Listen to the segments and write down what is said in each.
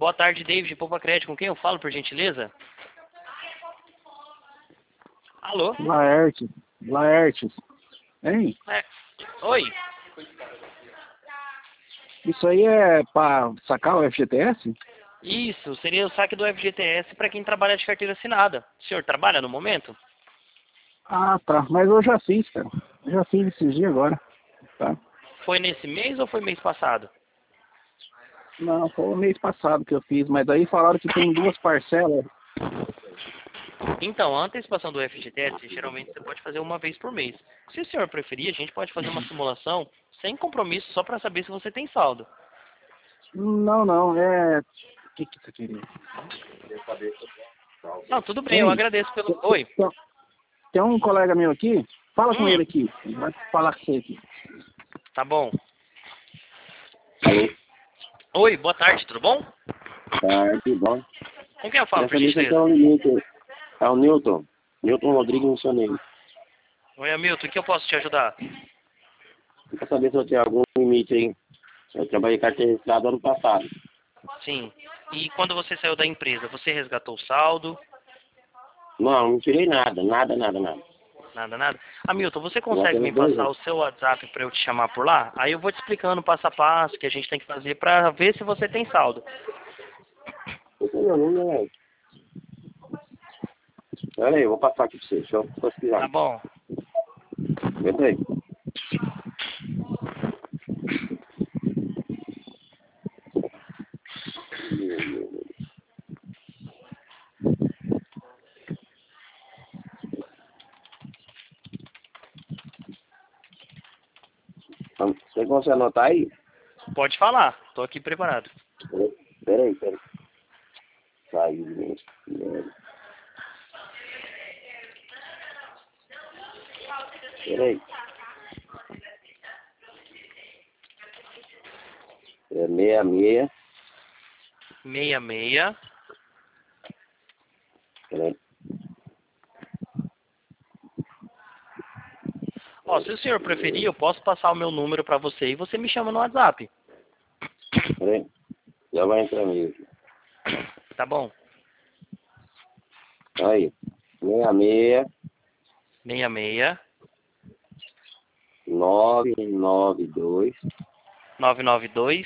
Boa tarde, David, Poupa Crédito. Com quem eu falo, por gentileza? Alô? Laertes. Hein? Oi? Isso aí é pra sacar o FGTS? Isso, seria o saque do FGTS para quem trabalha de carteira assinada. O senhor trabalha no momento? Ah, tá. Mas eu já fiz, cara. Eu já fiz esses dias agora. Tá? Foi nesse mês ou foi mês passado? Não, foi o mês passado que eu fiz, mas aí falaram que tem duas parcelas. Então, a antecipação do FGTS, geralmente você pode fazer uma vez por mês. Se o senhor preferir, a gente pode fazer uma simulação sem compromisso, só para saber se você tem saldo. Não, é... O que você queria? Não, tudo bem, eu Hein? agradeço pelo... Oi? Tem um colega meu aqui, fala com ele aqui. Ele vai falar com você aqui. Tá bom. Alô? Oi, boa tarde, tudo bom? Tarde, bom. Com quem eu falo, por Essa lista aqui é gentileza? o Newton. É o Newton. Newton Rodrigues Missioneiro. Oi, Hamilton, o que eu posso te ajudar? Quer saber se eu tenho algum limite aí? Eu trabalhei carteira registrada ano passado. Sim. E quando você saiu da empresa, você resgatou o saldo? Não tirei nada. Nada. Nada. Hamilton, você Já consegue me temos 2 passar anos. o seu WhatsApp para eu te chamar por lá? Aí eu vou te explicando passo a passo o que a gente tem que fazer para ver se você tem saldo. Esse é meu número, né? Pera aí, eu vou passar aqui pra você. Deixa eu pesquisar. Tá bom. Entra aí. Você consegue anotar aí? Pode falar, tô aqui preparado. Pera aí. Saiu de mim. Pera aí. É 66. 66. Pera aí. Ó, se o senhor preferir, eu posso passar o meu número para você e você me chama no WhatsApp. Pera aí. Já vai entrar mesmo. Tá bom? Aí. 66 66 992 992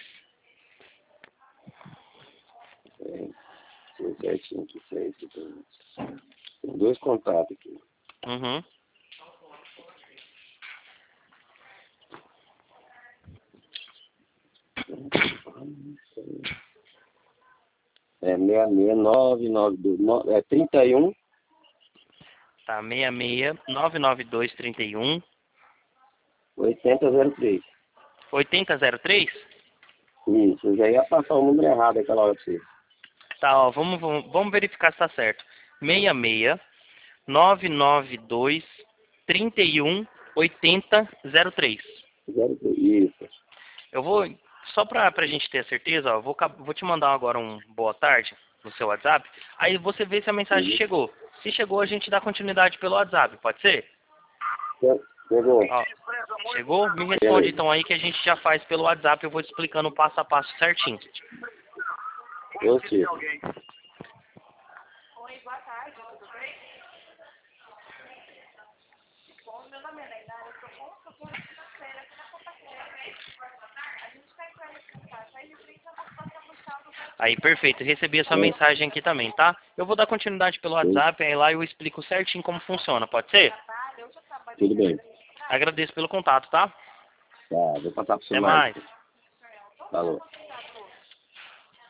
5756. Tem 2 contatos aqui. Uhum. É 66992. É 31 Tá, 66 992 31 8003. 8003? Isso, eu já ia passar o número errado aquela hora pra você. Tá, ó, vamos verificar se tá certo. 66 992 31 8003. 03. Isso. Eu vou, só pra gente ter a certeza, ó, vou te mandar agora um boa tarde no seu WhatsApp. Aí você vê se a mensagem Uhum. chegou. Se chegou, a gente dá continuidade pelo WhatsApp, pode ser? Chegou. Ó, chegou? Me responde então aí que a gente já faz pelo WhatsApp. Eu vou te explicando passo a passo certinho. Eu sei. Oi, boa tarde, tudo bem? Bom, meu nome é Leonardo, eu sou consultora financeira aqui na Poupa-Crédito. A gente está entrando em contato aí referente à participação do saldo da... Aí, perfeito. Recebi a sua mensagem aqui também, tá? Eu vou dar continuidade pelo WhatsApp, aí lá eu explico certinho como funciona, pode ser? trabalho, eu já trabalho... Tudo bem. Agradeço pelo contato, tá? Tá, vou passar pro Até celular. mais. Falou.